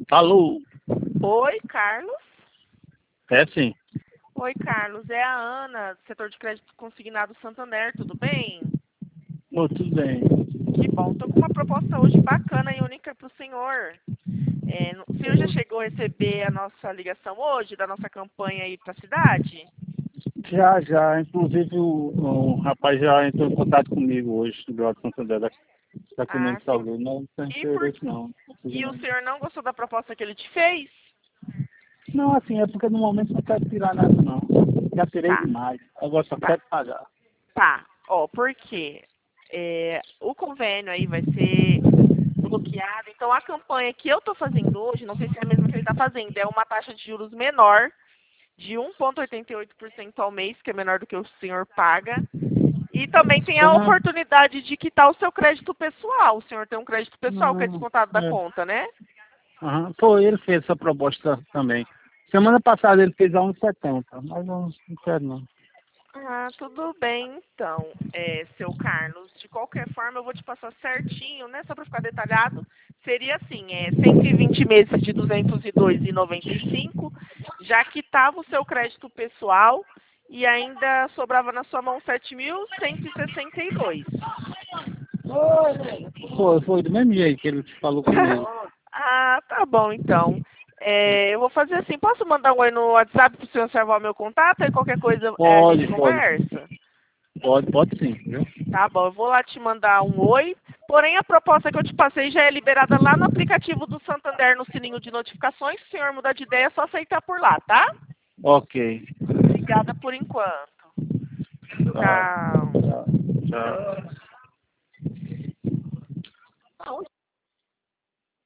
Alô? Oi, Carlos. É sim. Oi, Carlos. É a Ana, setor de crédito consignado Santander, tudo bem? Ô, tudo bem. Que bom. Tô com uma proposta hoje bacana e única para o senhor. O senhor já chegou a receber a nossa ligação hoje, da nossa campanha aí para a cidade? Já. Inclusive o rapaz já entrou em contato comigo hoje, do Alto Santander, da Cunha Ah, de sim. Salgueiro. Não tem E, por... interesse não. e o senhor não gostou da proposta que ele te fez? Não, assim, é porque no momento não quero tirar nada não. Já tirei Tá, demais. Agora só tá, quero pagar. tá. Ó, por quê? O convênio aí vai ser bloqueado. Então, a campanha que eu estou fazendo hoje, não sei se é a mesma que ele está fazendo, é uma taxa de juros menor, de 1,88% ao mês, que é menor do que o senhor paga. E também tem a Ah, oportunidade de quitar o seu crédito pessoal. O senhor tem um crédito pessoal que é não, descontado da é. conta, né? Aham. Foi, ele fez essa proposta também. Semana passada ele fez a 1,70, mas não quero não. Ah, tudo bem, então, seu Carlos. De qualquer forma, eu vou te passar certinho, né? Só para ficar detalhado. Seria assim, 120 meses de R$ 202,95, já quitava o seu crédito pessoal e ainda sobrava na sua mão 7.162. Foi do mesmo jeito que ele falou comigo. Ah, tá bom, então. Eu vou fazer assim, posso mandar um oi no WhatsApp para o senhor salvar o meu contato? Aí qualquer coisa a gente Pode. conversa? Pode sim, viu? Tá bom, eu vou lá te mandar um oi. Porém, a proposta que eu te passei já é liberada lá no aplicativo do Santander, no sininho de notificações. Se o senhor mudar de ideia, é só aceitar por lá, tá? Ok. Obrigada por enquanto. Tá. Tchau. Tchau.